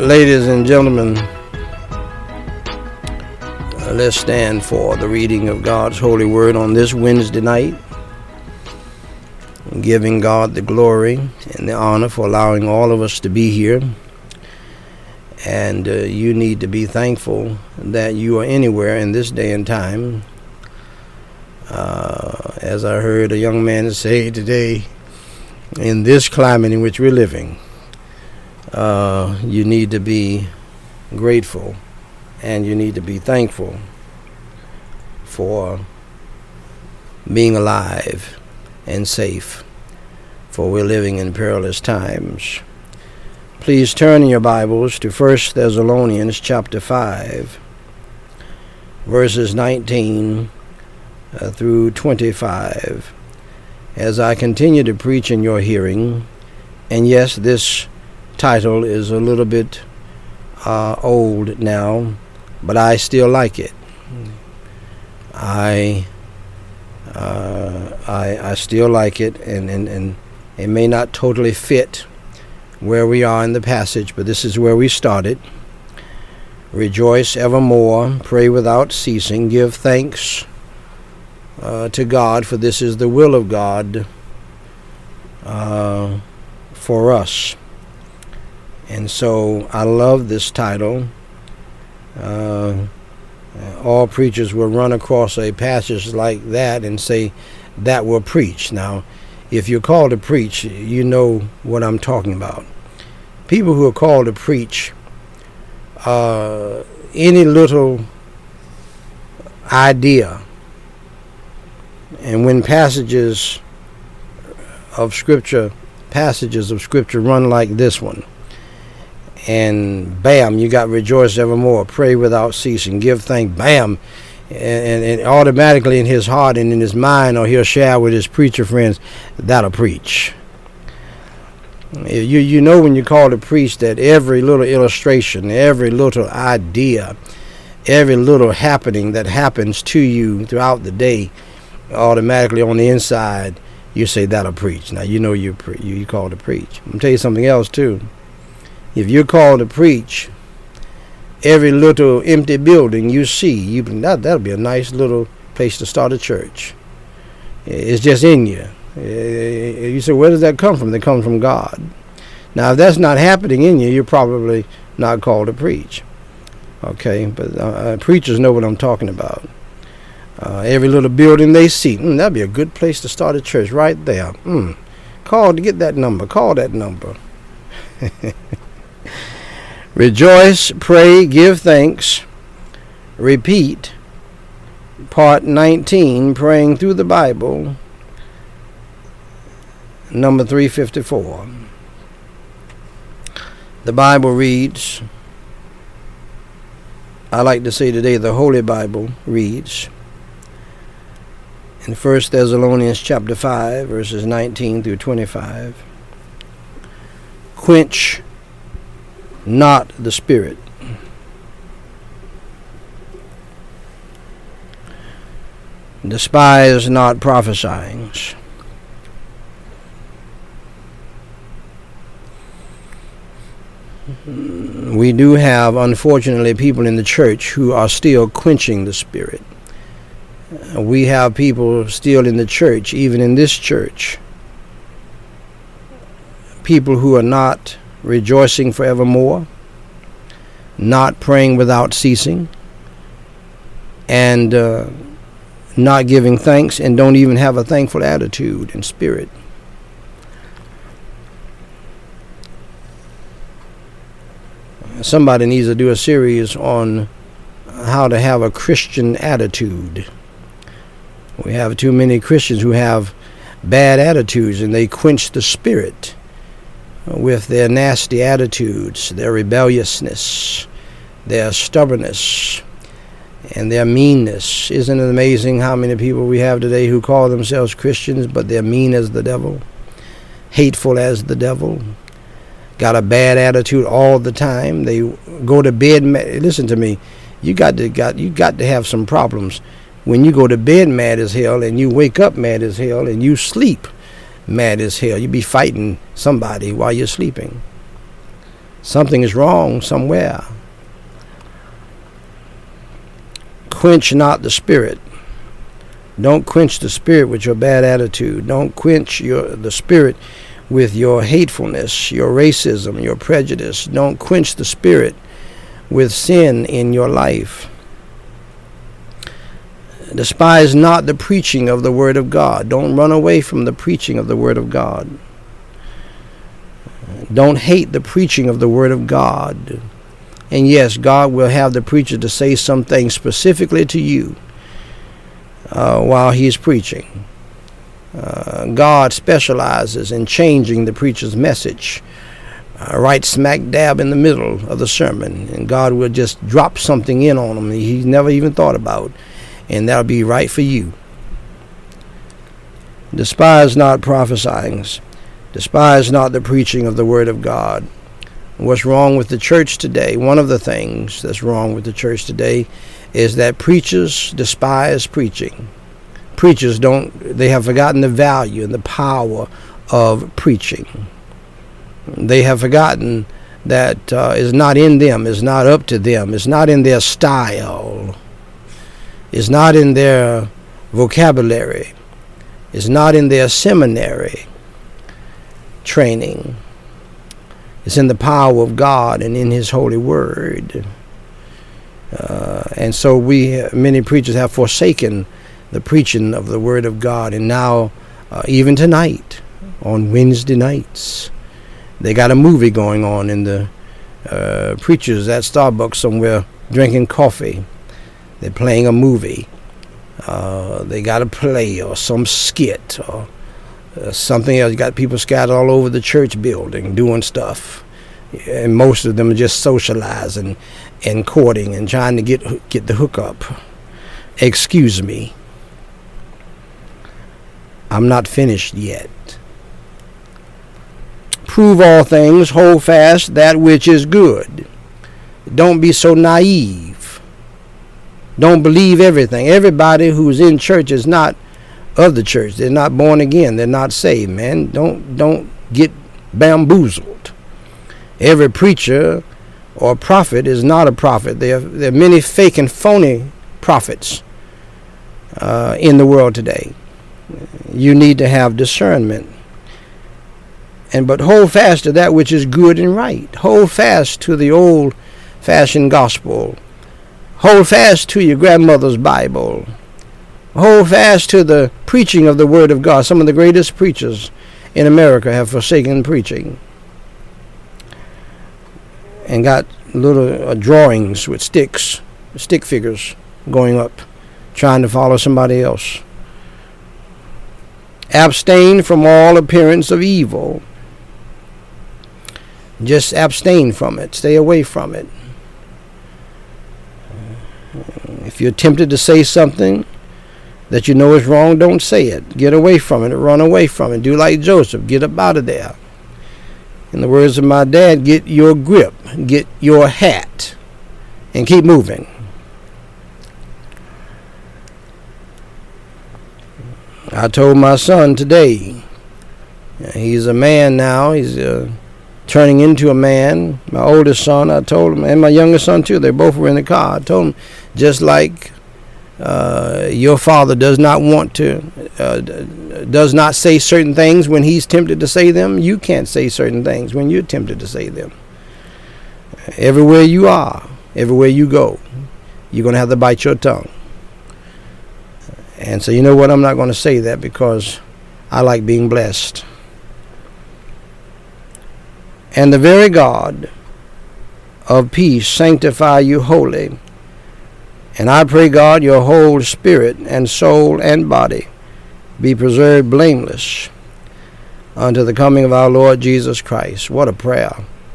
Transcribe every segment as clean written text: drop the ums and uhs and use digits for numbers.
Ladies and gentlemen, let's stand for the reading of God's holy word on this Wednesday night, giving God the glory and the honor for allowing all of us to be here. And you need to be thankful that you are anywhere in this day and time. As I heard a young man say today, in this climate in which we're living, you need to be grateful and you need to be thankful for being alive and safe, for we're living in perilous times. Please turn in your Bibles to 1 Thessalonians chapter 5, verses 19 through 25, as I continue to preach in your hearing. And yes, this title is a little bit old now, but I still like it. I still like it, and it may not totally fit where we are in the passage, but this is where we started. Rejoice evermore, pray without ceasing, give thanks to God, for this is the will of God for us. And so I love this title. All preachers will run across a passage like that and say, that will preach. Now, if you're called to preach, you know what I'm talking about. People who are called to preach, any little idea, and when passages of scripture run like this one, and bam, you got rejoice evermore, pray without ceasing, give thanks, bam, and automatically in his heart and in his mind, or he'll share with his preacher friends, that'll preach. You know when you call to preach that every little illustration, every little idea, every little happening that happens to you throughout the day, automatically on the inside, you say that'll preach. Now you know you called to preach. I'm gonna tell you something else too. If you're called to preach, every little empty building you see, that'll be a nice little place to start a church. It's just in you. You say, where does that come from? It comes from God. Now, if that's not happening in you, you're probably not called to preach. Okay, but preachers know what I'm talking about. Every little building they see, that'd be a good place to start a church right there. Call to get that number. Call that number. Rejoice, pray, give thanks. Repeat. Part 19, Praying Through the Bible. Number 354. The Bible reads, I like to say today the Holy Bible reads, in 1 Thessalonians chapter 5, verses 19 through 25, quench not the spirit. Despise not prophesying. We do have, unfortunately, people in the church who are still quenching the spirit. We have people still in the church, even in this church, people who are not rejoicing forevermore, not praying without ceasing, and not giving thanks, and don't even have a thankful attitude and spirit. Somebody needs to do a series on how to have a Christian attitude. We have too many Christians who have bad attitudes, and they quench the spirit with their nasty attitudes, their rebelliousness, their stubbornness, and their meanness. Isn't it amazing how many people we have today who call themselves Christians, but they're mean as the devil, hateful as the devil, got a bad attitude all the time. They go to bed. Listen to me. You got to have some problems when you go to bed mad as hell, and you wake up mad as hell, and you sleep mad as hell. You be fighting somebody while you're sleeping. Something is wrong somewhere. Quench not the Spirit. Don't quench the Spirit with your bad attitude. Don't quench the Spirit with your hatefulness, your racism, your prejudice. Don't quench the Spirit with sin in your life. Despise not the preaching of the Word of God. Don't run away from the preaching of the Word of God. Don't hate the preaching of the Word of God. And yes, God will have the preacher to say some things specifically to you while he's preaching. God specializes in changing the preacher's message right smack dab in the middle of the sermon. And God will just drop something in on him he's never even thought about. And that'll be right for you. Despise not prophesying. Despise not the preaching of the Word of God. What's wrong with the church today? One of the things that's wrong with the church today is that preachers despise preaching. Preachers they have forgotten the value and the power of preaching. They have forgotten that it's not in them, it's not up to them, it's not in their style, it's not in their vocabulary, it's not in their seminary training. It's in the power of God and in His holy word. And so many preachers have forsaken the preaching of the Word of God. And now, even tonight, on Wednesday nights, they got a movie going on, and the preachers at Starbucks somewhere drinking coffee. They're playing a movie. They got a play or some skit or something else. You got people scattered all over the church building doing stuff. And most of them are just socializing and courting and trying to get the hookup. Excuse me. I'm not finished yet. Prove all things, hold fast that which is good. Don't be so naive. Don't believe everything. Everybody who's in church is not of the church. They're not born again. They're not saved, man. Don't get bamboozled. Every preacher or prophet is not a prophet. There are many fake and phony prophets in the world today. You need to have discernment. But hold fast to that which is good and right. Hold fast to the old-fashioned gospel. Hold fast to your grandmother's Bible. Hold fast to the preaching of the Word of God. Some of the greatest preachers in America have forsaken preaching and got little drawings with stick figures going up, trying to follow somebody else. Abstain from all appearance of evil. Just abstain from it. Stay away from it. If you're tempted to say something that you know is wrong, don't say it. Get away from it. Run away from it. Do like Joseph. Get up out of there. In the words of my dad, get your grip. Get your hat. And keep moving. I told my son today, he's a man now. He's turning into a man. My oldest son, I told him, and my youngest son too, they both were in the car. I told him, just like your father does not say certain things when he's tempted to say them, you can't say certain things when you're tempted to say them. Everywhere you are, everywhere you go, you're going to have to bite your tongue. And so, you know what? I'm not going to say that because I like being blessed. And the very God of peace sanctify you wholly. And I pray, God, your whole spirit and soul and body be preserved blameless unto the coming of our Lord Jesus Christ. What a prayer.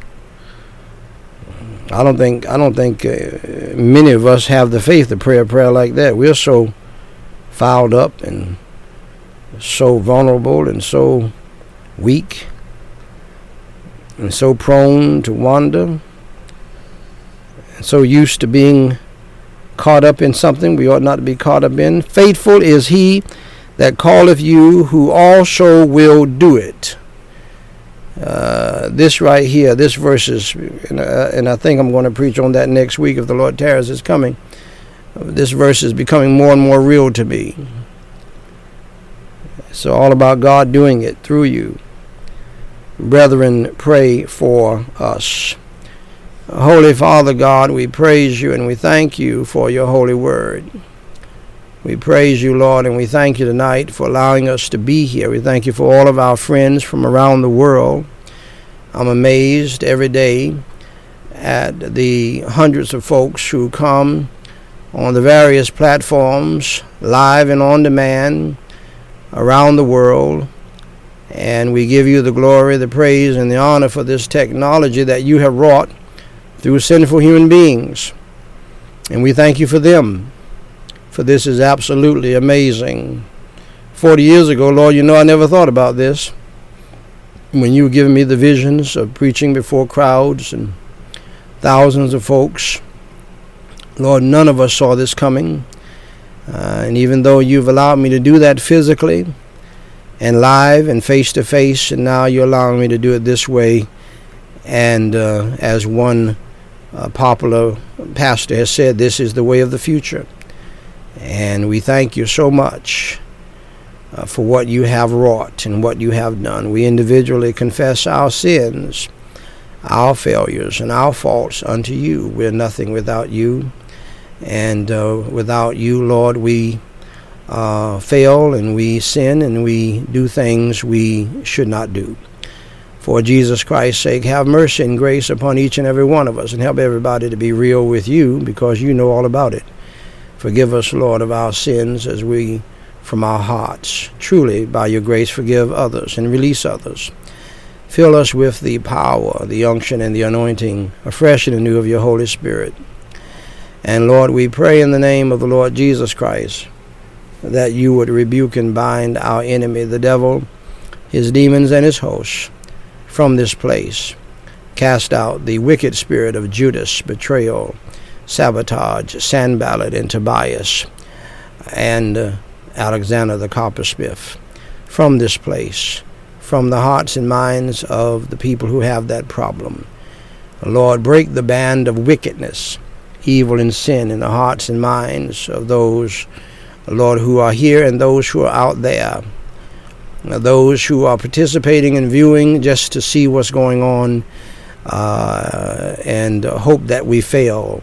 I don't think many of us have the faith to pray a prayer like that. We're so fouled up and so vulnerable and so weak and so prone to wander and so used to being caught up in something we ought not to be caught up in. Faithful is he that calleth you, who also will do it. This right here, this verse is, and I think I'm going to preach on that next week if the Lord tarries is coming. This verse is becoming more and more real to me. It's all about God doing it through you. Brethren, pray for us. Holy Father God, we praise you and we thank you for your holy word. We praise you, Lord, and we thank you tonight for allowing us to be here. We thank you for all of our friends from around the world. I'm amazed every day at the hundreds of folks who come on the various platforms, live and on demand, around the world. And we give you the glory, the praise, and the honor for this technology that you have wrought through sinful human beings. And we thank you for them, for this is absolutely amazing. 40 years ago, Lord, you know I never thought about this. When you were giving me the visions of preaching before crowds and thousands of folks, Lord, none of us saw this coming. And even though you've allowed me to do that physically and live and face-to-face, and now you're allowing me to do it this way. And as one popular pastor has said, this is the way of the future. And we thank you so much for what you have wrought and what you have done. We individually confess our sins, our failures, and our faults unto you. We're nothing without you. And without you, Lord, we fail and we sin and we do things we should not do. For Jesus Christ's sake, have mercy and grace upon each and every one of us and help everybody to be real with you because you know all about it. Forgive us, Lord, of our sins as we, from our hearts, truly, by your grace, forgive others and release others. Fill us with the power, the unction, and the anointing, afresh and anew of your Holy Spirit. And, Lord, we pray in the name of the Lord Jesus Christ that you would rebuke and bind our enemy, the devil, his demons, and his hosts from this place. Cast out the wicked spirit of Judas, betrayal, sabotage, Sanballat, and Tobias, and Alexander the coppersmith from this place, from the hearts and minds of the people who have that problem. Lord, break the band of wickedness, evil and sin in the hearts and minds of those, Lord, who are here and those who are out there, those who are participating and viewing just to see what's going on and hope that we fail,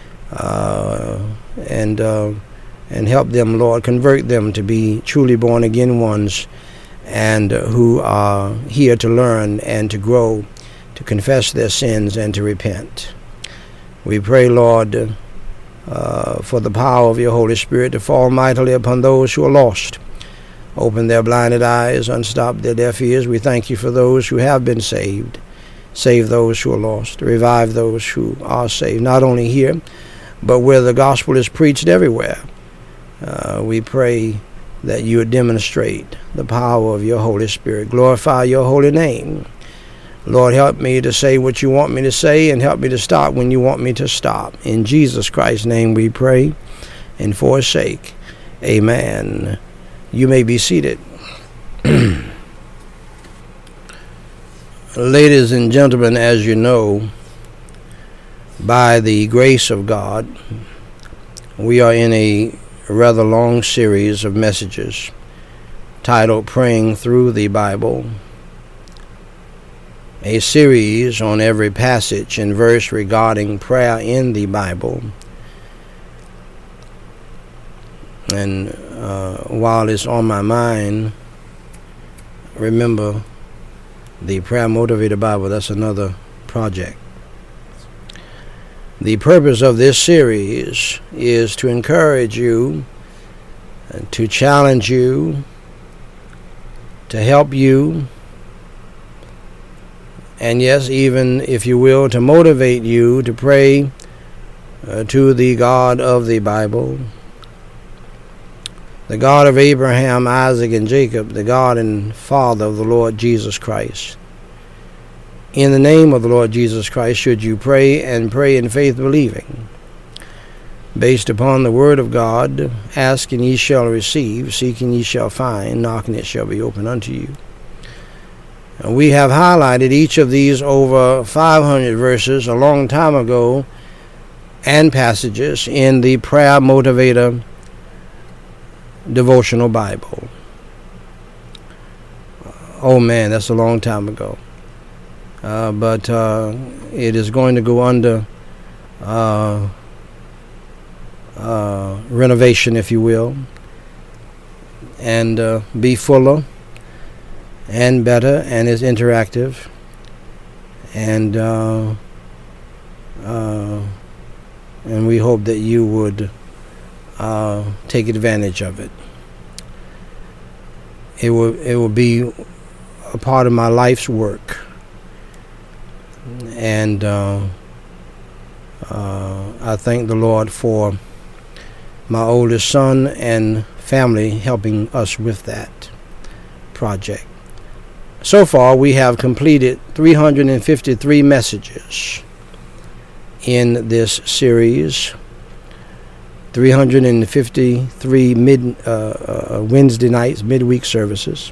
and help them, Lord, convert them to be truly born again ones and who are here to learn and to grow, to confess their sins and to repent. We pray, Lord, for the power of your Holy Spirit to fall mightily upon those who are lost. Open their blinded eyes, unstop their deaf ears. We thank you for those who have been saved. Save those who are lost. Revive those who are saved, not only here, but where the gospel is preached everywhere. We pray that you would demonstrate the power of your Holy Spirit. Glorify your holy name. Lord, help me to say what you want me to say and help me to stop when you want me to stop. In Jesus Christ's name we pray, and for his sake, amen. You may be seated. Ladies and gentlemen, as you know, by the grace of God, we are in a rather long series of messages titled Praying Through the Bible, a series on every passage and verse regarding prayer in the Bible. And while it's on my mind, remember the Prayer Motivated Bible. That's another project. The purpose of this series is to encourage you, to challenge you, to help you, and yes, even, if you will, to motivate you to pray to the God of the Bible, the God of Abraham, Isaac, and Jacob, the God and Father of the Lord Jesus Christ. In the name of the Lord Jesus Christ should you pray, and pray in faith believing. Based upon the word of God, ask and ye shall receive, seek and ye shall find, knock and it shall be opened unto you. We have highlighted each of these over 500 verses a long time ago and passages in the Prayer Motivator Devotional Bible. Oh man, that's a long time ago. But it is going to go under renovation, if you will, and be fuller and better, and is interactive, and we hope that you would take advantage of it. It will be a part of my life's work, and I thank the Lord for my oldest son and family helping us with that project. So far, we have completed 353 messages in this series, 353 Wednesday nights, midweek services,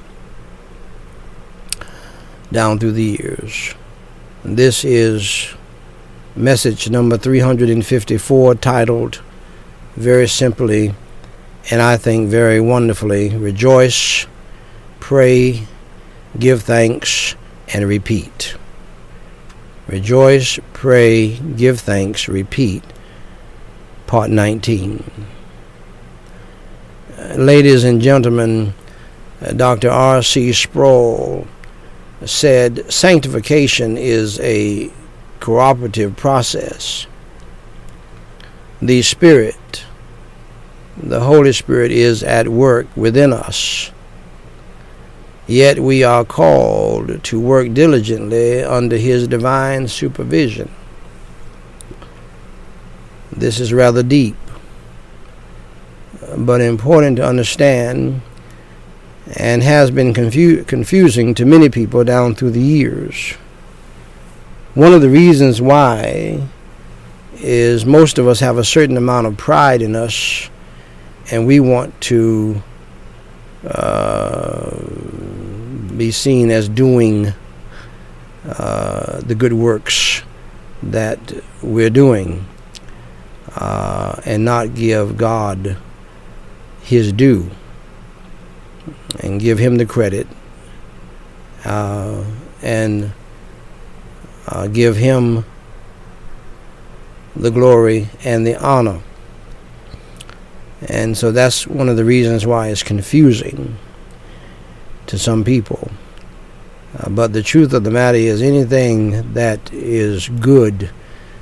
down through the years. This is message number 354, titled very simply, and I think very wonderfully, Rejoice, Pray, Give Thanks, and Repeat. Rejoice, Pray, Give Thanks, Repeat, Part 19. Ladies and gentlemen, Dr. R.C. Sproul said, sanctification is a cooperative process. The Spirit, the Holy Spirit, is at work within us. Yet we are called to work diligently under His divine supervision. This is rather deep, but important to understand, and has been confusing to many people down through the years. One of the reasons why is most of us have a certain amount of pride in us, and we want to be seen as doing the good works that we're doing, and not give God His due and give Him the credit, and give Him the glory and the honor. And so that's one of the reasons why it's confusing to some people. But the truth of the matter is, anything that is good,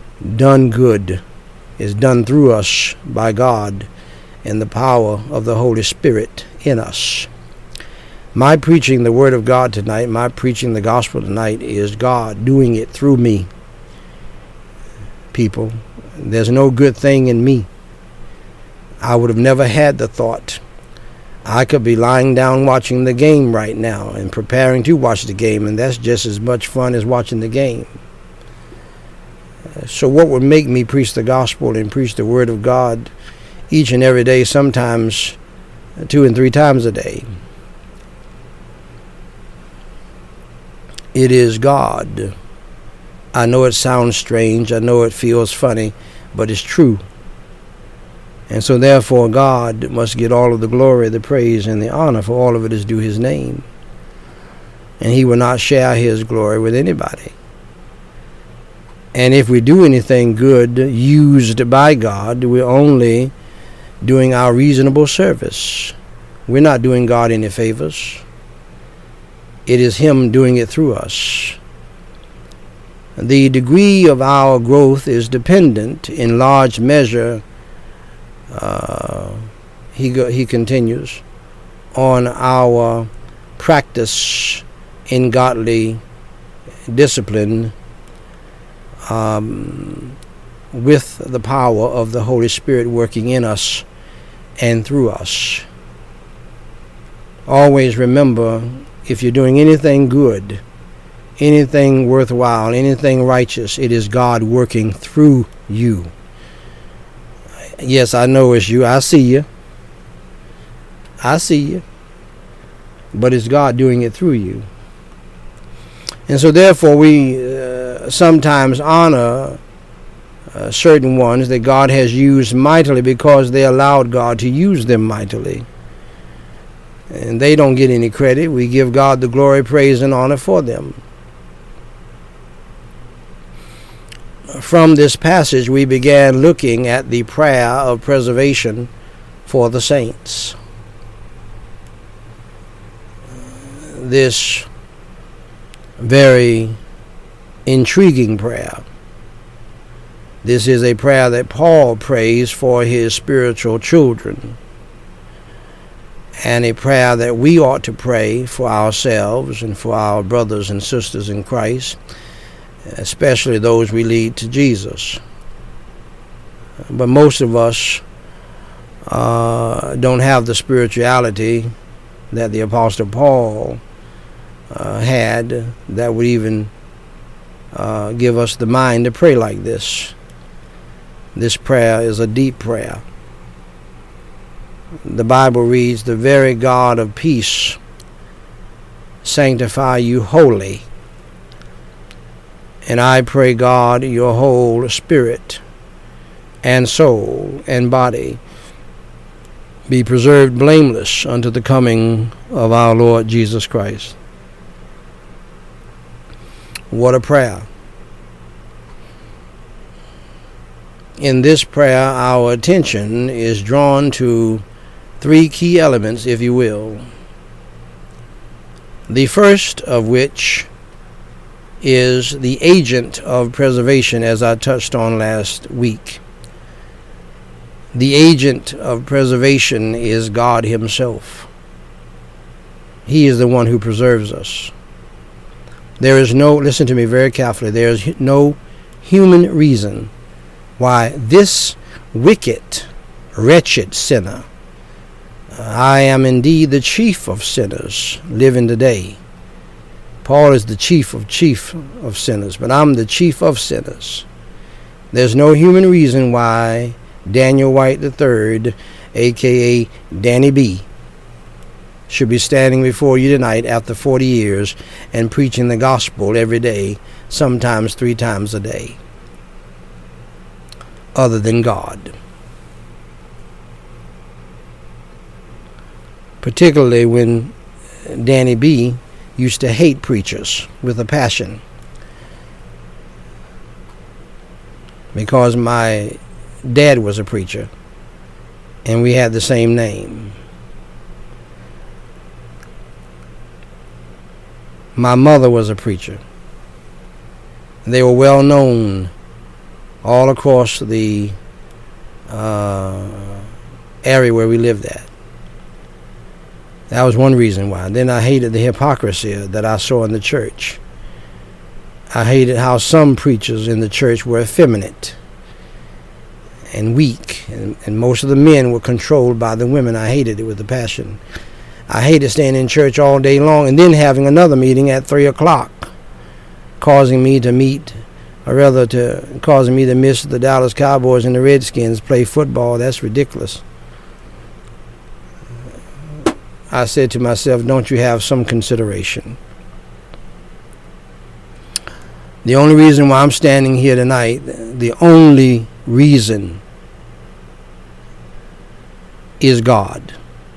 is done through us by God and the power of the Holy Spirit in us. My preaching the Word of God tonight, my preaching the gospel tonight, is God doing it through me. People, there's no good thing in me. I would have never had the thought. I could be lying down watching the game right now and preparing to watch the game, and that's just as much fun as watching the game. So what would make me preach the gospel and preach the Word of God each and every day, sometimes 2 and 3 times a day? It is God. I know it sounds strange. I know it feels funny, but it's true. And so therefore God must get all of the glory, the praise, and the honor, for all of it is due His name. And He will not share His glory with anybody. And if we do anything good used by God, we're only doing our reasonable service. We're not doing God any favors. It is Him doing it through us. The degree of our growth is dependent in large measure, he continues, on our practice in godly discipline, with the power of the Holy Spirit working in us and through us. Always remember, if you're doing anything good, anything worthwhile, anything righteous, it is God working through you. Yes, I know it's you. I see you. I see you. But it's God doing it through you. And so therefore we sometimes honor certain ones that God has used mightily because they allowed God to use them mightily. And they don't get any credit. We give God the glory, praise, and honor for them. From this passage, we began looking at the prayer of preservation for the saints. This very intriguing prayer. This is a prayer that Paul prays for his spiritual children, and a prayer that we ought to pray for ourselves and for our brothers and sisters in Christ, especially those we lead to Jesus. But most of us don't have the spirituality that the Apostle Paul had that would even give us the mind to pray like this. This prayer is a deep prayer. The Bible reads, "The very God of peace sanctify you wholly. And I pray, God, your whole spirit and soul and body be preserved blameless unto the coming of our Lord Jesus Christ." What a prayer. In this prayer, our attention is drawn to three key elements, if you will. The first of which is the agent of preservation, as I touched on last week. The agent of preservation is God himself. He is the one who preserves us. There is no, listen to me very carefully, there is no human reason why this wicked, wretched sinner, I am indeed the chief of sinners living today. Paul is the chief of sinners, but I'm the chief of sinners. There's no human reason why Daniel White III, a.k.a. Danny B., should be standing before you tonight after 40 years and preaching the gospel every day, sometimes 3 times a day, other than God. Particularly when Danny B. used to hate preachers with a passion. Because my dad was a preacher and we had the same name. My mother was a preacher. They were well known all across the area where we lived at. That was one reason why. Then I hated the hypocrisy that I saw in the church. I hated how some preachers in the church were effeminate and weak, and most of the men were controlled by the women. I hated it with a passion. I hated staying in church all day long and then having another meeting at 3 o'clock, causing me to miss the Dallas Cowboys and the Redskins play football. That's ridiculous. I said to myself, don't you have some consideration? The only reason why I'm standing here tonight, the only reason is God.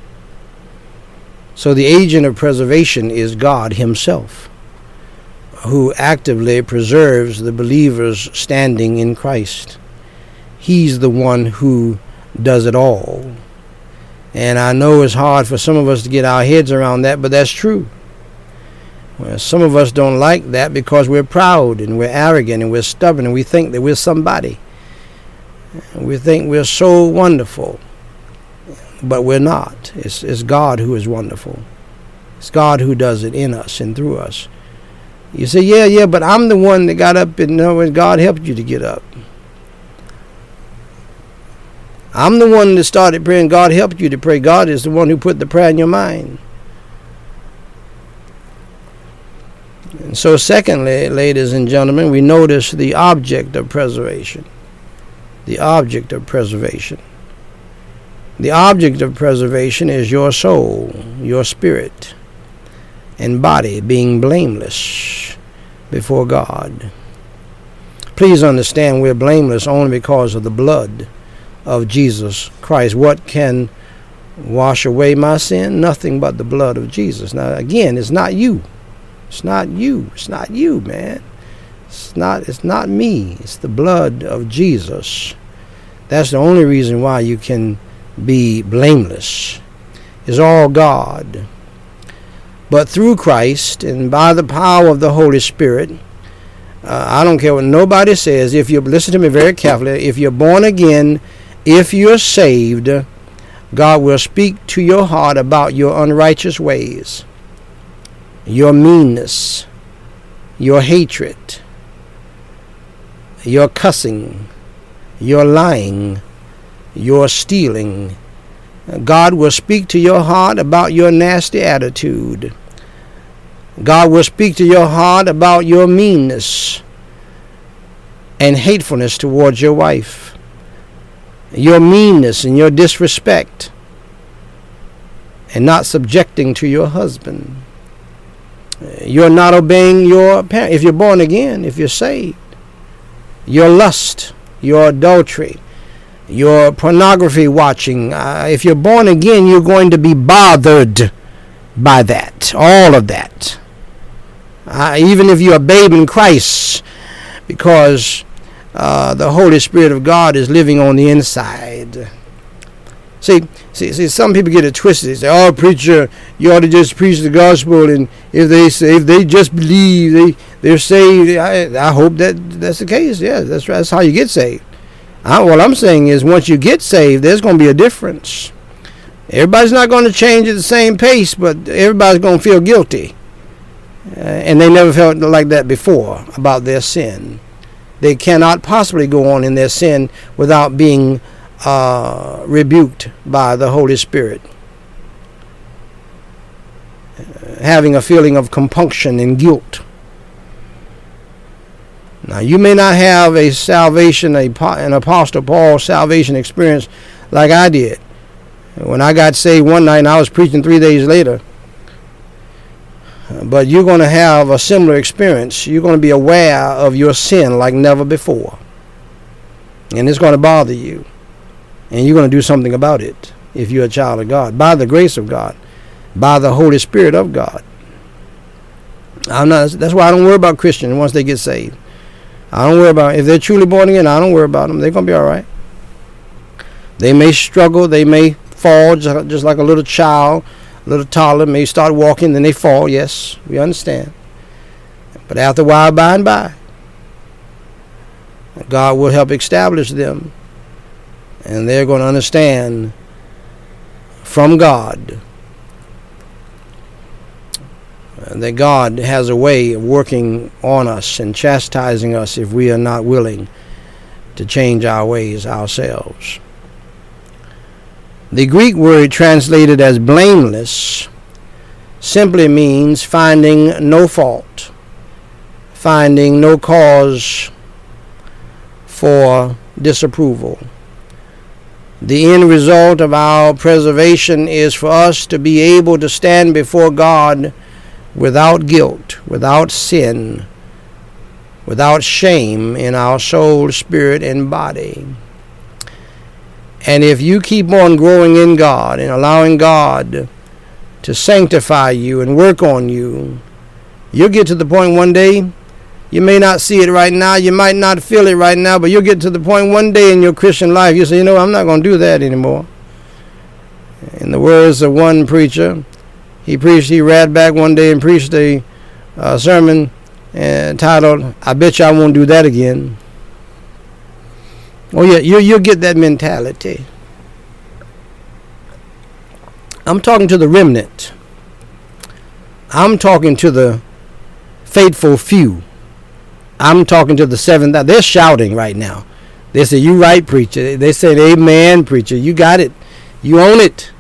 So the agent of preservation is God himself, who actively preserves the believer's standing in Christ. He's the one who does it all. And I know it's hard for some of us to get our heads around that, but that's true. Well, some of us don't like that because we're proud and we're arrogant and we're stubborn and we think that we're somebody. We think we're so wonderful, but we're not. It's God who is wonderful. It's God who does it in us and through us. You say, yeah, but I'm the one that got up and God helped you to get up. I'm the one that started praying. God helped you to pray. God is the one who put the prayer in your mind. And so secondly, ladies and gentlemen, we notice the object of preservation. The object of preservation. The object of preservation is your soul, your spirit, and body being blameless before God. Please understand we're blameless only because of the blood of Jesus Christ. What can wash away my sin? Nothing but the blood of Jesus. Now again, it's not you. It's not you. It's not you, man. It's not me. It's the blood of Jesus. That's the only reason why you can be blameless. It's all God. But through Christ and by the power of the Holy Spirit, I don't care what nobody says. If you listen to me very carefully, if you're born again, if you're saved, God will speak to your heart about your unrighteous ways, your meanness, your hatred, your cussing, your lying, your stealing. God will speak to your heart about your nasty attitude. God will speak to your heart about your meanness and hatefulness towards your wife, your meanness and your disrespect, and not subjecting to your husband. You're not obeying your parents. If you're born again, if you're saved, your lust, your adultery, your pornography watching. If you're born again, you're going to be bothered by that, all of that. Even if you're a babe in Christ, because the Holy Spirit of God is living on the inside. See, some people get it twisted. They say, "Oh, preacher, you ought to just preach the gospel, and if they just believe, they're saved." I hope that's the case. Yeah, that's how you get saved. What I'm saying is, once you get saved, there's going to be a difference. Everybody's not going to change at the same pace, but everybody's going to feel guilty. And they never felt like that before about their sin. They cannot possibly go on in their sin without being rebuked by the Holy Spirit, having a feeling of compunction and guilt. Now, you may not have a salvation, an Apostle Paul salvation experience like I did. When I got saved one night and I was preaching 3 days later. But you're going to have a similar experience. You're going to be aware of your sin like never before. And it's going to bother you. And you're going to do something about it if you're a child of God, by the grace of God, by the Holy Spirit of God. That's why I don't worry about Christians once they get saved. I don't worry about, if they're truly born again, I don't worry about them. They're going to be all right. They may struggle. They may fall just like a little child. A little toddler may start walking, then they fall. Yes, we understand. But after a while, by and by, God will help establish them. And they're going to understand from God that God has a way of working on us and chastising us if we are not willing to change our ways ourselves. The Greek word translated as blameless simply means finding no fault, finding no cause for disapproval. The end result of our preservation is for us to be able to stand before God without guilt, without sin, without shame in our soul, spirit, and body. And if you keep on growing in God and allowing God to sanctify you and work on you, you'll get to the point one day, you may not see it right now, you might not feel it right now, but you'll get to the point one day in your Christian life, you say, you know, I'm not going to do that anymore. In the words of one preacher, he read back one day and preached a sermon titled, "I Bet You I Won't Do That Again." Oh yeah, you'll get that mentality. I'm talking to the remnant. I'm talking to the faithful few. I'm talking to the 7,000. They're shouting right now. They say, "You right, preacher." They said, "Amen, preacher. You got it. You own it."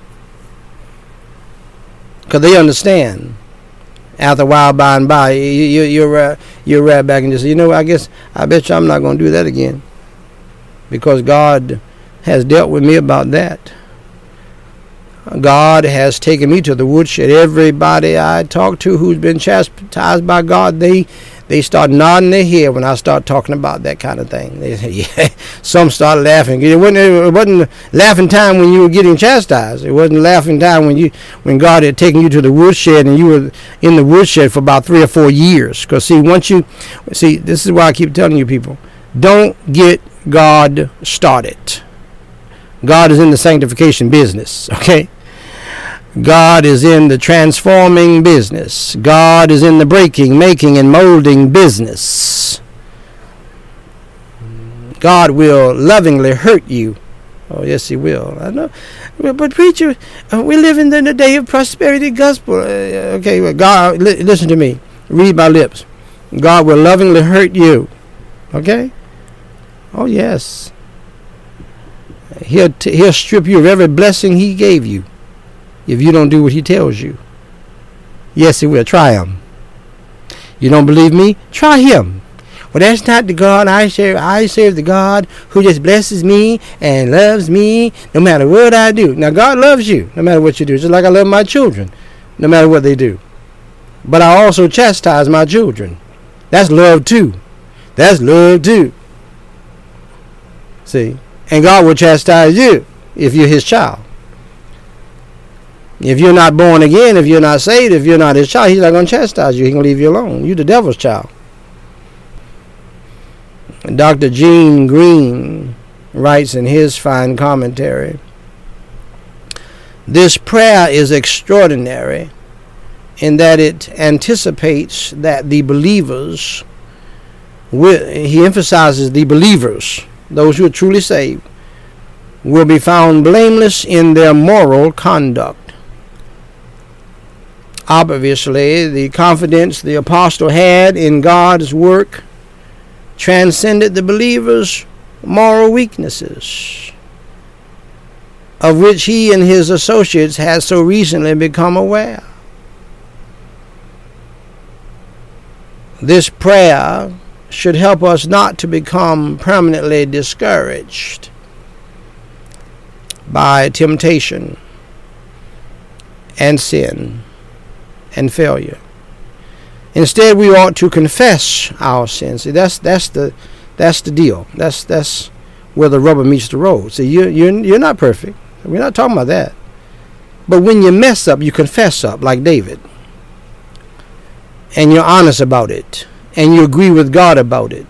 Because they understand. After a while, by and by, you'll right back and just say, you know, I bet you I'm not going to do that again. Because God has dealt with me about that. God has taken me to the woodshed. Everybody I talk to who's been chastised by God, they start nodding their head when I start talking about that kind of thing. They say, yeah. Some start laughing. It wasn't laughing time when you were getting chastised. It wasn't laughing time when God had taken you to the woodshed and you were in the woodshed for about 3 or 4 years. Because this is why I keep telling you people, don't get God started. God is in the sanctification business, okay? God is in the transforming business. God is in the breaking, making, and molding business. God will lovingly hurt you. Oh, yes, he will. I know. But preacher, we live in the day of prosperity gospel. Okay, well, God, listen to me. Read my lips. God will lovingly hurt you. Okay? Oh, yes. He'll strip you of every blessing he gave you if you don't do what he tells you. Yes, he will. Try him. You don't believe me? Try him. Well, that's not the God I serve. I serve the God who just blesses me and loves me no matter what I do. Now, God loves you no matter what you do, just like I love my children no matter what they do. But I also chastise my children. That's love too. That's love too. See? And God will chastise you if you're his child. If you're not born again, if you're not saved, if you're not his child, he's not going to chastise you. He's going to leave you alone. You're the devil's child. And Dr. Gene Green writes in his fine commentary, this prayer is extraordinary in that it anticipates that the believers, he emphasizes the believers, those who are truly saved, will be found blameless in their moral conduct. Obviously, the confidence the apostle had in God's work transcended the believer's moral weaknesses, of which he and his associates had so recently become aware. This prayer should help us not to become permanently discouraged by temptation and sin and failure. Instead, we ought to confess our sins. See, that's the deal. That's where the rubber meets the road. See, you're not perfect. We're not talking about that. But when you mess up, you confess up, like David, and you're honest about it, and you agree with God about it.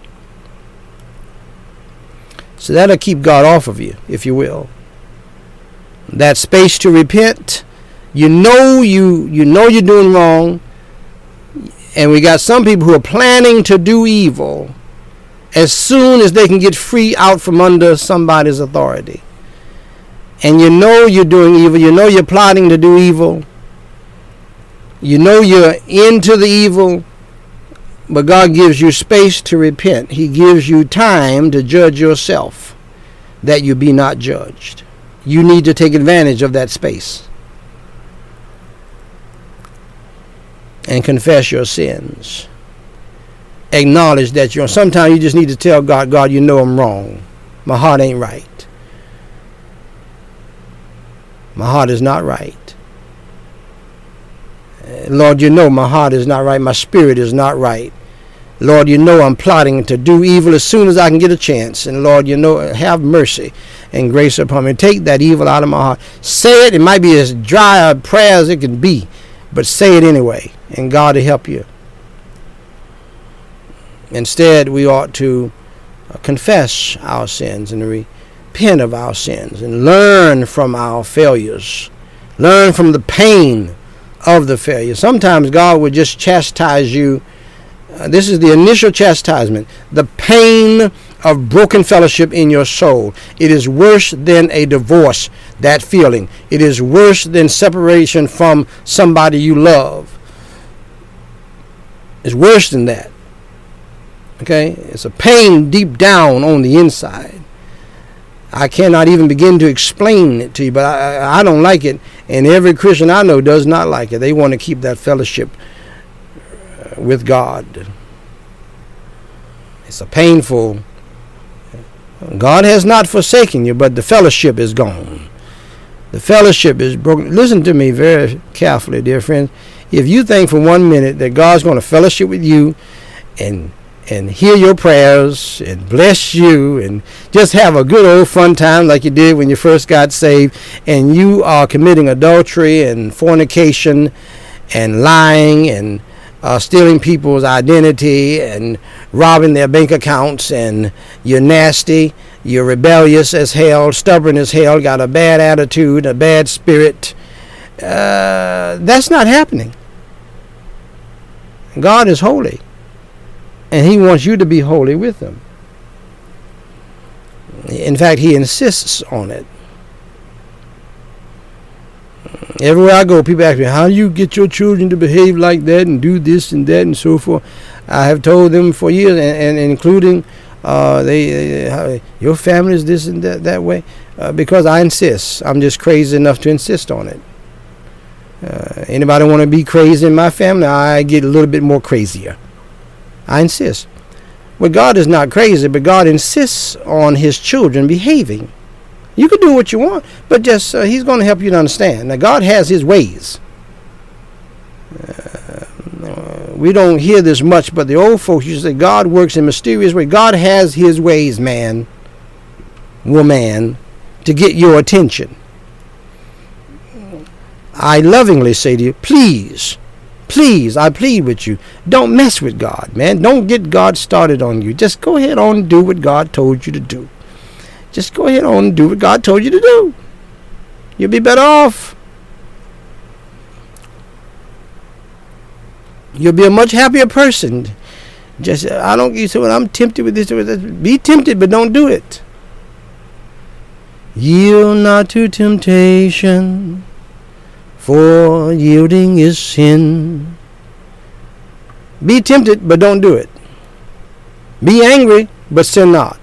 So that'll keep God off of you, if you will. That space to repent. You know you're doing wrong. And we got some people who are planning to do evil as soon as they can get free out from under somebody's authority. And you know you're doing evil. You know you're plotting to do evil. You know you're into the evil. But God gives you space to repent. He gives you time to judge yourself, that you be not judged. You need to take advantage of that space and confess your sins. Acknowledge that you're. Sometimes you just need to tell God, God, you know I'm wrong. My heart ain't right. My heart is not right. Lord, you know my heart is not right. My spirit is not right. Lord, you know I'm plotting to do evil as soon as I can get a chance. And Lord, you know, have mercy and grace upon me. Take that evil out of my heart. Say it. It might be as dry a prayer as it can be, but say it anyway, and God will help you. Instead, we ought to confess our sins and repent of our sins and learn from our failures. Learn from the pain of the failure. Sometimes God will just chastise you. This is the initial chastisement, the pain of broken fellowship in your soul. It is worse than a divorce, that feeling. It is worse than separation from somebody you love. It's worse than that. Okay? It's a pain deep down on the inside. I cannot even begin to explain it to you, but I don't like it, and every Christian I know does not like it. They want to keep that fellowship with God. It's a painful. God has not forsaken you, but the fellowship is gone. The fellowship is broken. Listen to me very carefully, dear friends. If you think for 1 minute that God's going to fellowship with you and hear your prayers and bless you and just have a good old fun time like you did when you first got saved, and you are committing adultery and fornication and lying and stealing people's identity and robbing their bank accounts, and you're nasty, you're rebellious as hell, stubborn as hell, got a bad attitude, a bad spirit, that's not happening. God is holy, and he wants you to be holy with him. In fact, he insists on it. Everywhere I go, people ask me, how do you get your children to behave like that and do this and that and so forth? I have told them for years, and including your family is this and that way, because I insist. I'm just crazy enough to insist on it. Anybody want to be crazy in my family? I get a little bit more crazier. I insist. Well, God is not crazy, but God insists on his children behaving. You can do what you want, but just he's going to help you to understand. Now, God has his ways. We don't hear this much, but the old folks used to say God works in mysterious ways. God has his ways, man, woman, to get your attention. I lovingly say to you, please, I plead with you, don't mess with God, man. Don't get God started on you. Just go ahead on and do what God told you to do. Just go ahead on and do what God told you to do. You'll be better off. You'll be a much happier person. Just, you say, well, I'm tempted with this or that. Be tempted, but don't do it. Yield not to temptation, for yielding is sin. Be tempted, but don't do it. Be angry, but sin not.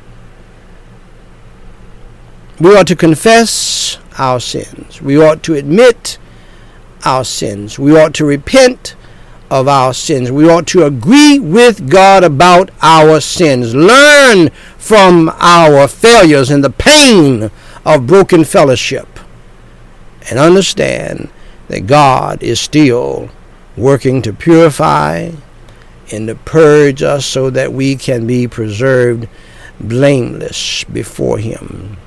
We ought to confess our sins. We ought to admit our sins. We ought to repent of our sins. We ought to agree with God about our sins. Learn from our failures and the pain of broken fellowship. And understand that God is still working to purify and to purge us so that we can be preserved blameless before him.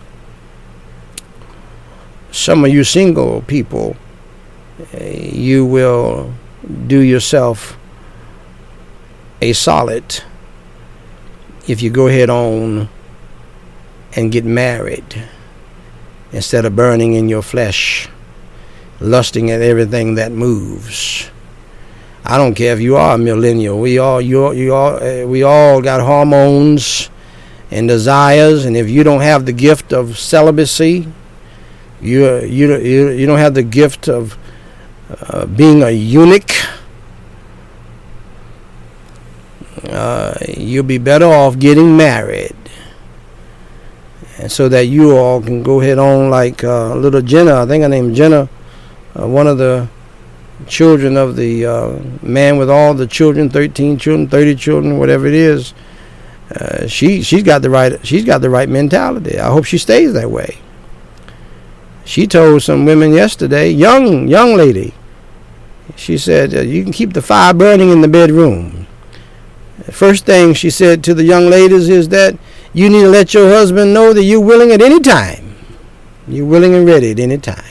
Some of you single people, you will do yourself a solid if you go ahead on and get married instead of burning in your flesh, lusting at everything that moves. I don't care if you are a millennial. We all got hormones and desires, and if you don't have the gift of celibacy, you don't have the gift of being a eunuch, you'll be better off getting married, and so that you all can go ahead on like little Jenna. I think her name Jenna, one of the children of the man with all the children, 13 children, 30 children, whatever it is. She's got the right mentality. I hope she stays that way. She told some women yesterday, young lady, she said, you can keep the fire burning in the bedroom. The first thing she said to the young ladies is that you need to let your husband know that you're willing at any time. You're willing and ready at any time.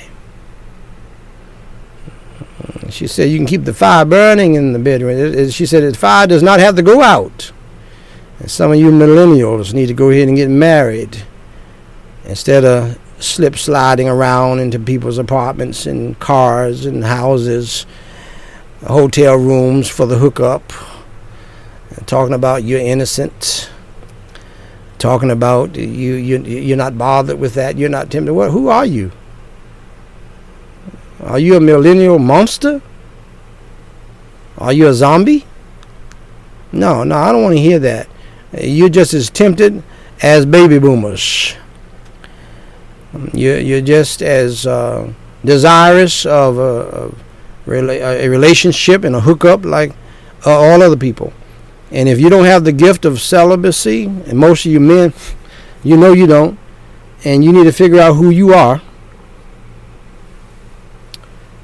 She said you can keep the fire burning in the bedroom. She said the fire does not have to go out. And some of you millennials need to go ahead and get married instead of slip sliding around into people's apartments and cars and houses, hotel rooms for the hookup, and talking about you're innocent, talking about you're not bothered with that, you're not tempted. What? Who are you? Are you a millennial monster? Are you a zombie? No, I don't want to hear that. You're just as tempted as baby boomers. You're just as desirous of a relationship and a hookup like all other people. And if you don't have the gift of celibacy, and most of you men, you know you don't, and you need to figure out who you are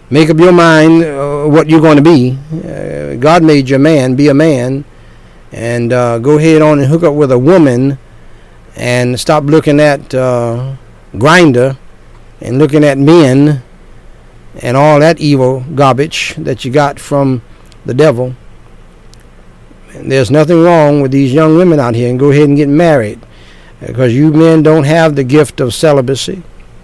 Make up your mind what you're going to be. God made you a man. Be a man. And go ahead on and hook up with a woman. And stop looking at Grindr and looking at men and all that evil garbage that you got from the devil. And there's nothing wrong with these young women out here, and go ahead and get married, because you men don't have the gift of celibacy.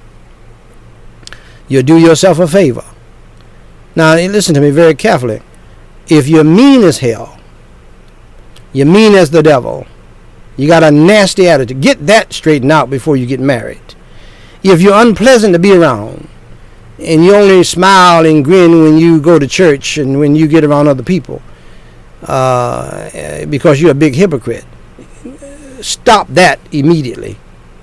You'll do yourself a favor. Now, listen to me very carefully. If you're mean as hell, you're mean as the devil, you got a nasty attitude, get that straightened out before you get married. If you're unpleasant to be around, and you only smile and grin when you go to church and when you get around other people, because you're a big hypocrite, stop that immediately.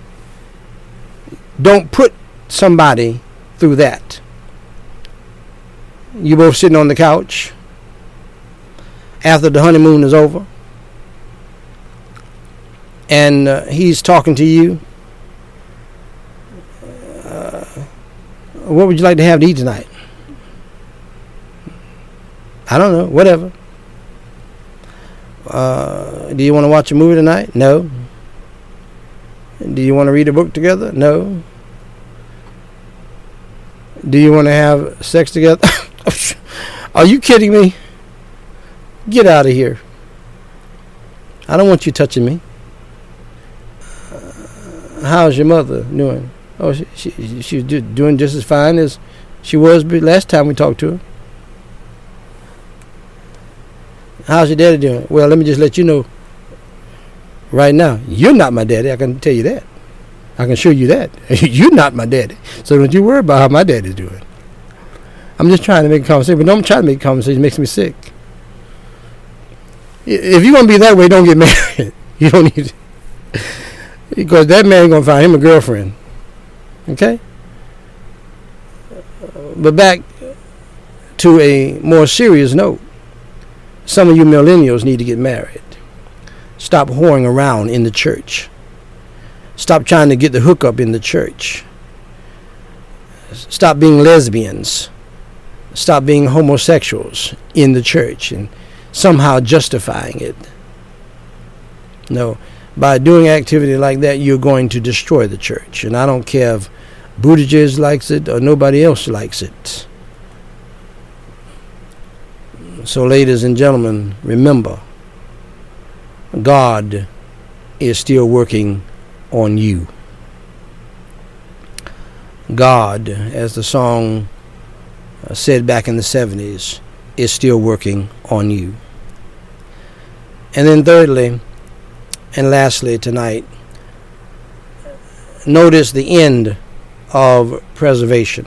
Don't put somebody through that. You both sitting on the couch after the honeymoon is over, and he's talking to you. What would you like to have to eat tonight? I don't know, whatever. Do you want to watch a movie tonight? No. Do you want to read a book together? No. Do you want to have sex together? Are you kidding me? Get out of here. I don't want you touching me. How's your mother doing? Oh, she's doing just as fine as she was last time we talked to her. How's your daddy doing? Well, let me just let you know right now, you're not my daddy. I can tell you that. I can show you that. You're not my daddy. So don't you worry about how my daddy's doing. I'm just trying to make a conversation, but don't try to make a conversation. It makes me sick. If you're going to be that way, don't get married. You don't need to. Because that man going to find him a girlfriend. Okay? But back to a more serious note. Some of you millennials need to get married. Stop whoring around in the church. Stop trying to get the hookup in the church. Stop being lesbians. Stop being homosexuals in the church and somehow justifying it. No. By doing activity like that, you're going to destroy the church. And I don't care if Buttigieg likes it or nobody else likes it. So, ladies and gentlemen, remember, God is still working on you. God, as the song said back in the 70s, is still working on you. And then thirdly, and lastly tonight, notice the end of preservation.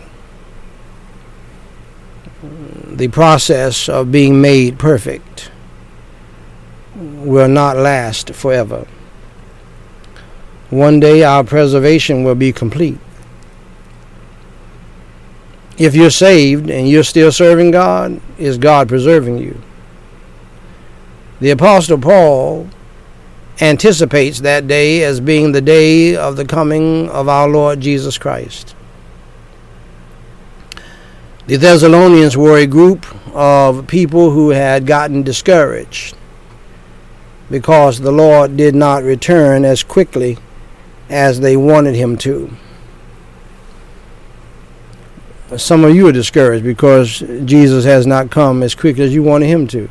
The process of being made perfect will not last forever. One day our preservation will be complete. If you're saved and you're still serving God, is God preserving you? The Apostle Paul anticipates that day as being the day of the coming of our Lord Jesus Christ. The Thessalonians were a group of people who had gotten discouraged because the Lord did not return as quickly as they wanted him to. Some of you are discouraged because Jesus has not come as quickly as you wanted him to.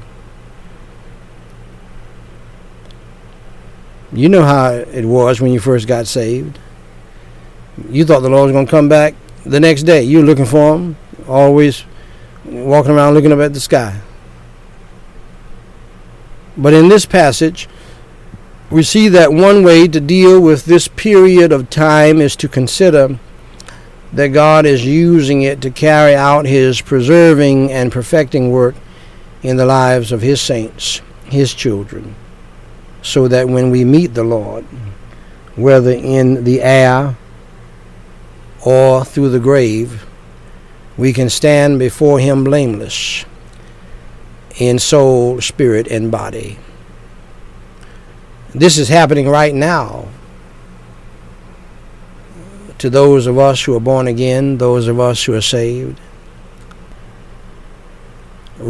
You know how it was when you first got saved. You thought the Lord was going to come back the next day. You were looking for him, always walking around looking up at the sky. But in this passage, we see that one way to deal with this period of time is to consider that God is using it to carry out his preserving and perfecting work in the lives of his saints, his children, so that when we meet the Lord, whether in the air or through the grave, we can stand before him blameless in soul, spirit, and body. This is happening right now to those of us who are born again, those of us who are saved.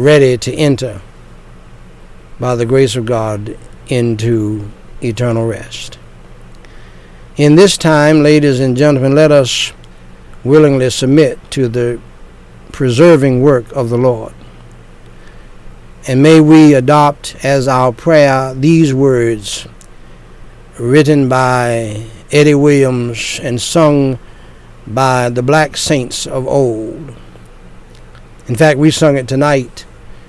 ready to enter by the grace of God into eternal rest. In this time, ladies and gentlemen, let us willingly submit to the preserving work of the Lord. And may we adopt as our prayer these words written by Eddie Williams and sung by the black saints of old. In fact, we sung it tonight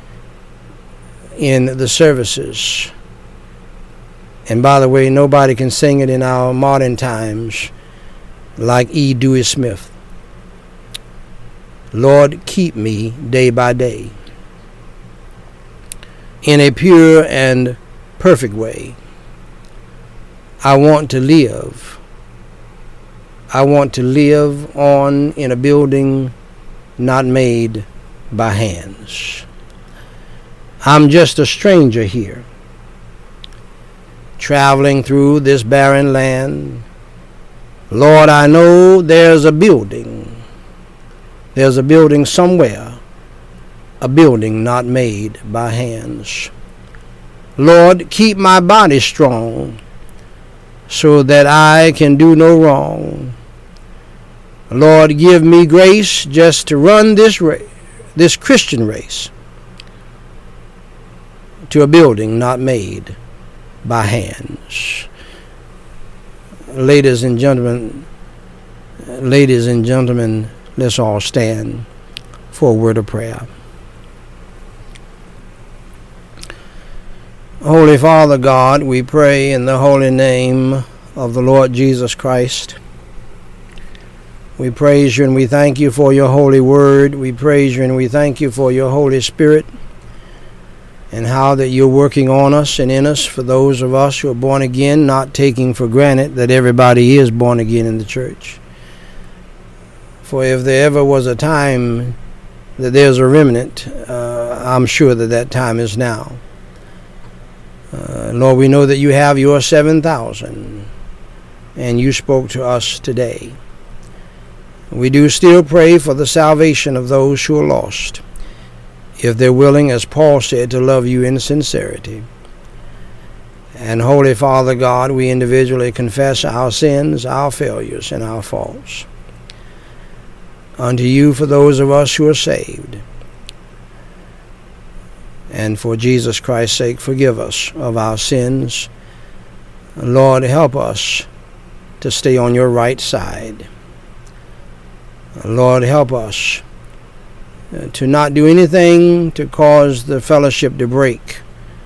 in the services. And by the way, nobody can sing it in our modern times like E. Dewey Smith. Lord, keep me day by day in a pure and perfect way. I want to live. I want to live on in a building not made by hands. I'm just a stranger here, traveling through this barren land. Lord, I know there's a building. There's a building somewhere, a building not made by hands. Lord, keep my body strong so that I can do no wrong. Lord, give me grace just to run this Christian race to a building not made by hands. Ladies and gentlemen, let's all stand for a word of prayer. Holy Father God, we pray in the holy name of the Lord Jesus Christ. We praise you and we thank you for your holy word. We praise you and we thank you for your Holy Spirit and how that you're working on us and in us for those of us who are born again, not taking for granted that everybody is born again in the church. For if there ever was a time that there's a remnant, I'm sure that time is now. Lord, we know that you have your 7,000, and you spoke to us today. We do still pray for the salvation of those who are lost, if they're willing, as Paul said, to love you in sincerity. And Holy Father God, we individually confess our sins, our failures, and our faults unto you for those of us who are saved. And for Jesus Christ's sake, forgive us of our sins. Lord, help us to stay on your right side. Lord, help us to not do anything to cause the fellowship to break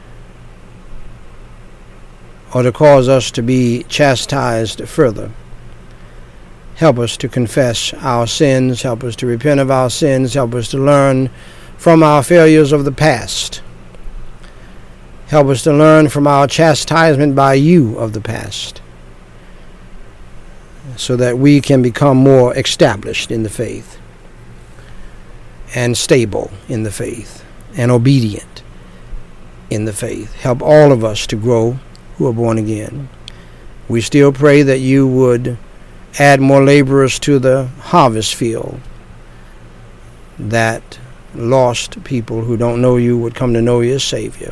or to cause us to be chastised further. Help us to confess our sins. Help us to repent of our sins. Help us to learn from our failures of the past. Help us to learn from our chastisement by you of the past, so that we can become more established in the faith and stable in the faith and obedient in the faith. Help all of us to grow who are born again. We still pray that you would add more laborers to the harvest field, that lost people who don't know you would come to know you as Savior.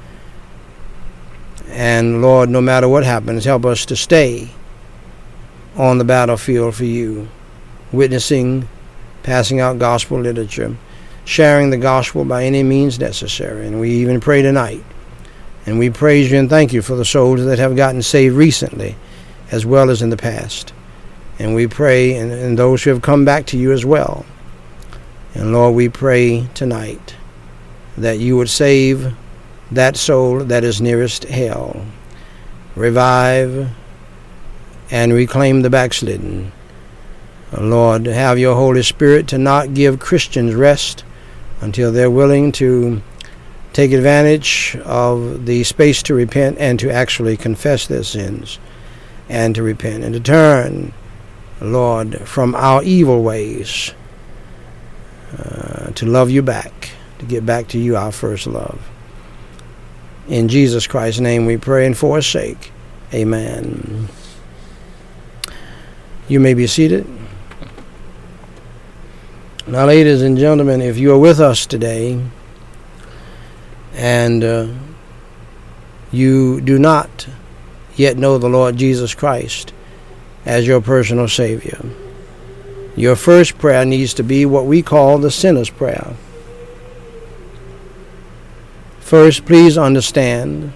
And Lord, no matter what happens, help us to stay on the battlefield for you, witnessing, passing out gospel literature, sharing the gospel by any means necessary. And we even pray tonight. And we praise you and thank you for the souls that have gotten saved recently, as well as in the past. And we pray, and those who have come back to you as well. And Lord, we pray tonight that you would save that soul that is nearest hell. Revive and reclaim the backslidden. Lord, have your Holy Spirit to not give Christians rest until they're willing to take advantage of the space to repent and to actually confess their sins and to repent and to turn, Lord, from our evil ways to love you back, to get back to you, our first love. In Jesus Christ's name we pray, and for his sake, amen. You may be seated. Now, ladies and gentlemen, if you are with us today, and you do not yet know the Lord Jesus Christ as your personal Savior, your first prayer needs to be what we call the sinner's prayer. First, please understand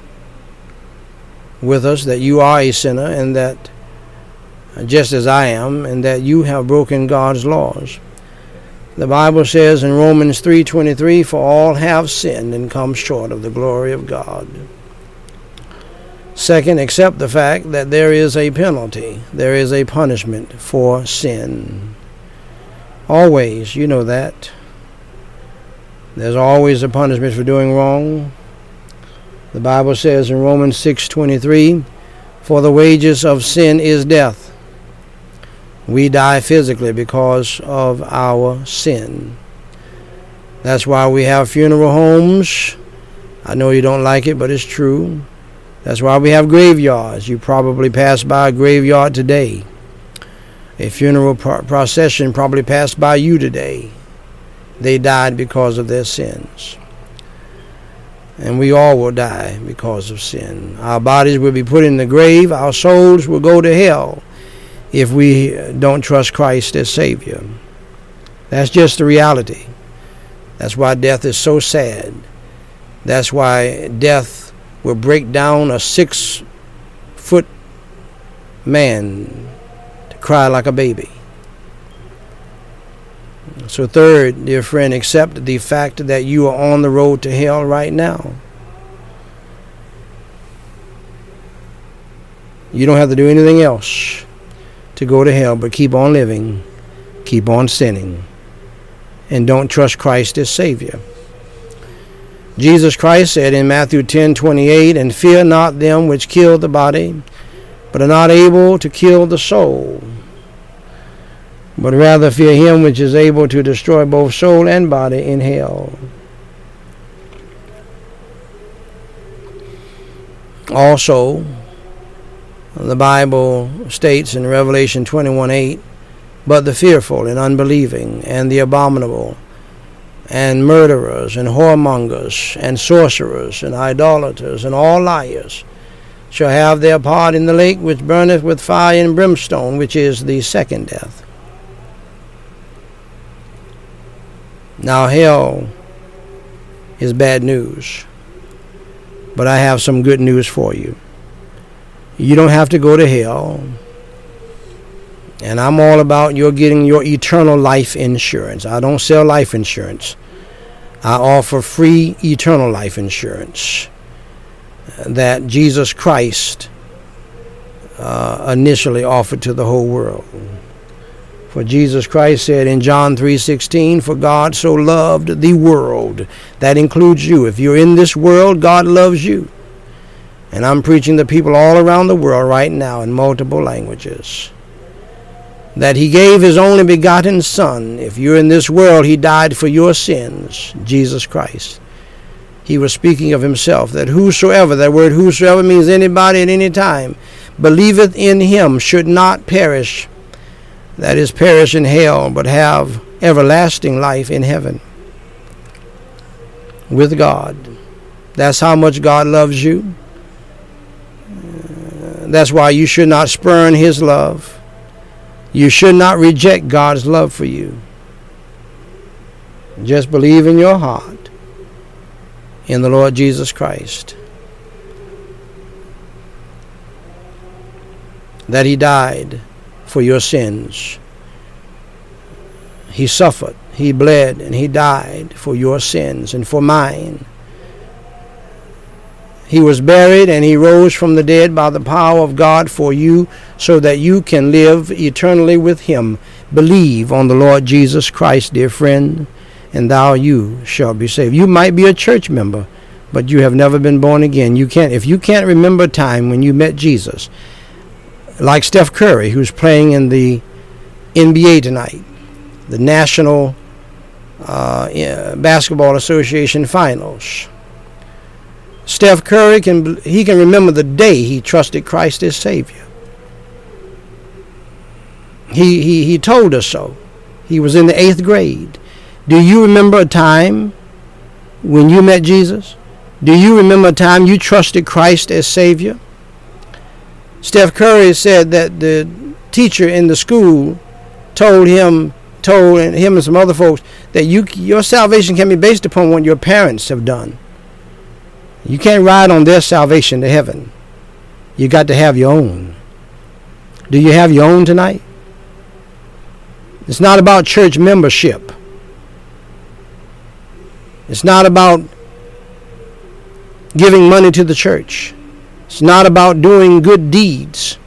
with us that you are a sinner, and that just as I am, and that you have broken God's laws. The Bible says in Romans 3:23, "For all have sinned and come short of the glory of God." Second, accept the fact that there is a penalty, there is a punishment for sin. Always, you know that. There's always a punishment for doing wrong. The Bible says in Romans 6:23, "For the wages of sin is death." We die physically because of our sin. That's why we have funeral homes. I know you don't like it, but it's true. That's why we have graveyards. You probably passed by a graveyard today. A funeral procession probably passed by you today. They died because of their sins. And we all will die because of sin. Our bodies will be put in the grave. Our souls will go to hell if we don't trust Christ as Savior. That's just the reality. That's why death is so sad. That's why death will break down a 6-foot man to cry like a baby. So third, dear friend, accept the fact that you are on the road to hell right now. You don't have to do anything else to go to hell, but keep on living, keep on sinning, and don't trust Christ as Savior. Jesus Christ said in Matthew 10:28, "And fear not them which kill the body, but are not able to kill the soul, but rather fear him which is able to destroy both soul and body in hell." Also, the Bible states in Revelation 21:8, "But the fearful and unbelieving and the abominable and murderers and whoremongers and sorcerers and idolaters and all liars shall have their part in the lake which burneth with fire and brimstone, which is the second death." Now hell is bad news, but I have some good news for you. You don't have to go to hell, and I'm all about your getting your eternal life insurance. I don't sell life insurance. I offer free eternal life insurance that Jesus Christ initially offered to the whole world. For Jesus Christ said in John 3:16, "For God so loved the world." That includes you. If you're in this world, God loves you. And I'm preaching to people all around the world right now in multiple languages, that he gave his only begotten Son. If you're in this world, he died for your sins, Jesus Christ. He was speaking of himself, that whosoever, that word whosoever means anybody at any time, believeth in him should not perish, that is, perish in hell, but have everlasting life in heaven with God. That's how much God loves you. That's why you should not spurn his love. You should not reject God's love for you. Just believe in your heart in the Lord Jesus Christ, that he died for your sins. He suffered, he bled, and he died for your sins and for mine. He was buried and he rose from the dead by the power of God for you, so that you can live eternally with him. Believe on the Lord Jesus Christ, dear friend, and you shall be saved. You might be a church member, but you have never been born again. If you can't remember a time when you met Jesus, like Steph Curry, who's playing in the NBA tonight, the National Basketball Association Finals. Steph Curry can remember the day he trusted Christ as Savior. He told us so. He was in the 8th grade. Do you remember a time when you met Jesus? Do you remember a time you trusted Christ as Savior? Steph Curry said that the teacher in the school told him and some other folks that your salvation can be based upon what your parents have done. You can't ride on their salvation to heaven. You got to have your own. Do you have your own tonight? It's not about church membership. It's not about giving money to the church. It's not about doing good deeds.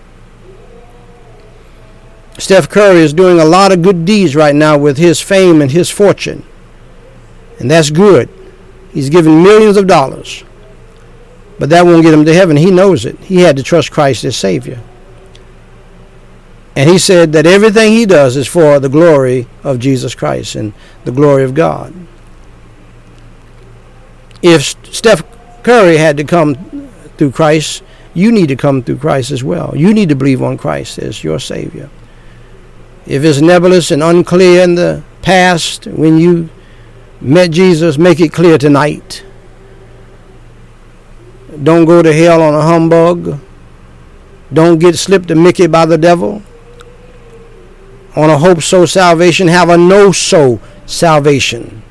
Steph Curry is doing a lot of good deeds right now with his fame and his fortune. And that's good. He's giving millions of dollars. But that won't get him to heaven. He knows it. He had to trust Christ as Savior. And he said that everything he does is for the glory of Jesus Christ and the glory of God. If Steph Curry had to come through Christ, you need to come through Christ as well. You need to believe on Christ as your Savior. If it's nebulous and unclear in the past when you met Jesus, make it clear tonight. Don't go to hell on a humbug. Don't get slipped a Mickey by the devil. On a hope-so salvation, have a no-so salvation.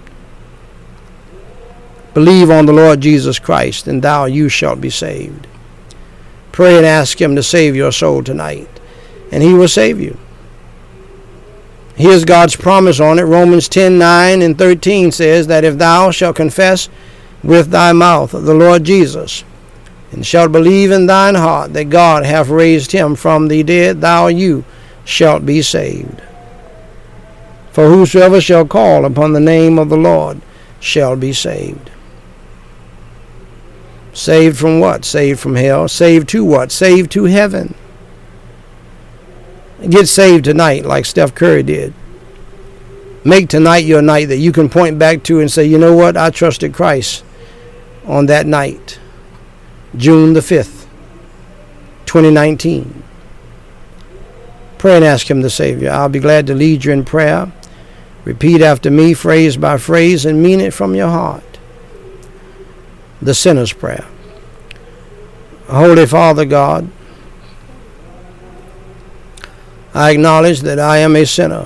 Believe on the Lord Jesus Christ, and you shalt be saved. Pray and ask him to save your soul tonight, and he will save you. Here's God's promise on it. Romans 10:9 and 13 says that if thou shalt confess with thy mouth the Lord Jesus, and shalt believe in thine heart that God hath raised him from the dead, you shalt be saved. For whosoever shall call upon the name of the Lord shall be saved. Saved from what? Saved from hell. Saved to what? Saved to heaven. Get saved tonight like Steph Curry did. Make tonight your night that you can point back to and say, you know what? I trusted Christ on that night, June the 5th, 2019. Pray and ask him to save you. I'll be glad to lead you in prayer. Repeat after me, phrase by phrase, and mean it from your heart. The sinner's prayer. Holy Father God, I acknowledge that I am a sinner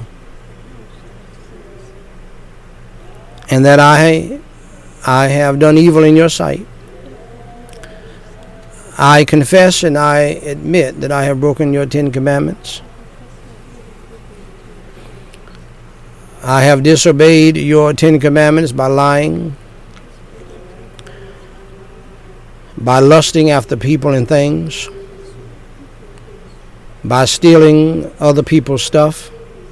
and that I have done evil in your sight. I confess and I admit that I have broken your 10 commandments. I have disobeyed your 10 commandments by lying, by lusting after people and things, by stealing other people's stuff,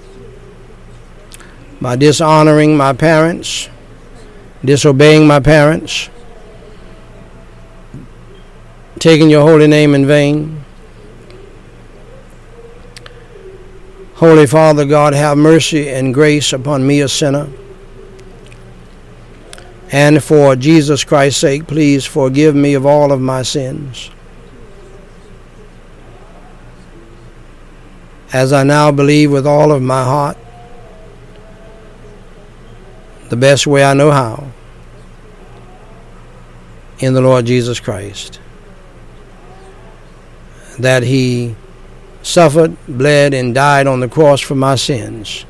by dishonoring my parents, disobeying my parents, taking your holy name in vain. Holy Father God, have mercy and grace upon me, a sinner. And for Jesus Christ's sake, please forgive me of all of my sins. As I now believe with all of my heart, the best way I know how, in the Lord Jesus Christ, that he suffered, bled, and died on the cross for my sins,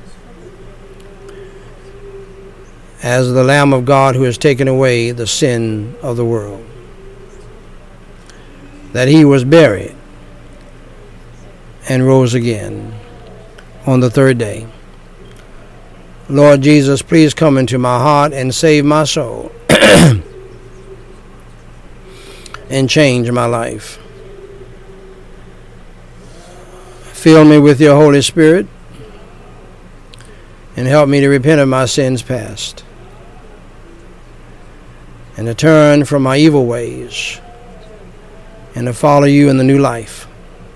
as the Lamb of God who has taken away the sin of the world, that he was buried and rose again on the third day. Lord Jesus, please come into my heart and save my soul and change my life. Fill me with your Holy Spirit and help me to repent of my sins past and to turn from my evil ways and to follow you in the new life.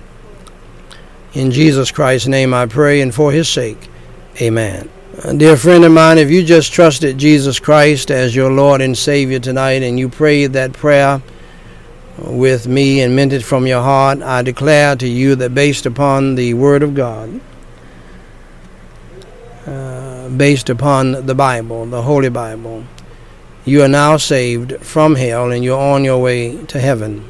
In Jesus Christ's name I pray, and for his sake, amen. Dear friend of mine, if you just trusted Jesus Christ as your Lord and Savior tonight and you prayed that prayer with me and meant it from your heart, I declare to you that based upon the Word of God, based upon the Bible, the Holy Bible, You are now saved from hell and you're on your way to heaven.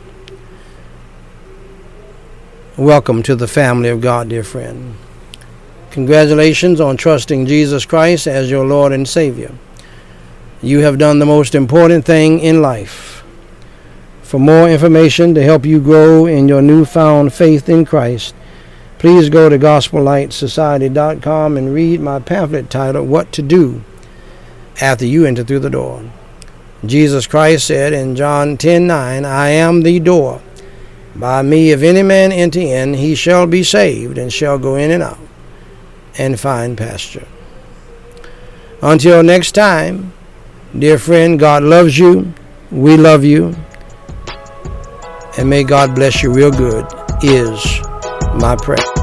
Welcome to the family of God, dear friend. Congratulations on trusting Jesus Christ as your Lord and Savior. You have done the most important thing in life. For more information to help you grow in your newfound faith in Christ, please go to GospelLightSociety.com and read my pamphlet titled, What to Do After You Enter Through the Door. Jesus Christ said in John 10:9, I am the door. By me, if any man enter in, he shall be saved, and shall go in and out, and find pasture. Until next time, dear friend, God loves you. We love you. And may God bless you real good, is my prayer.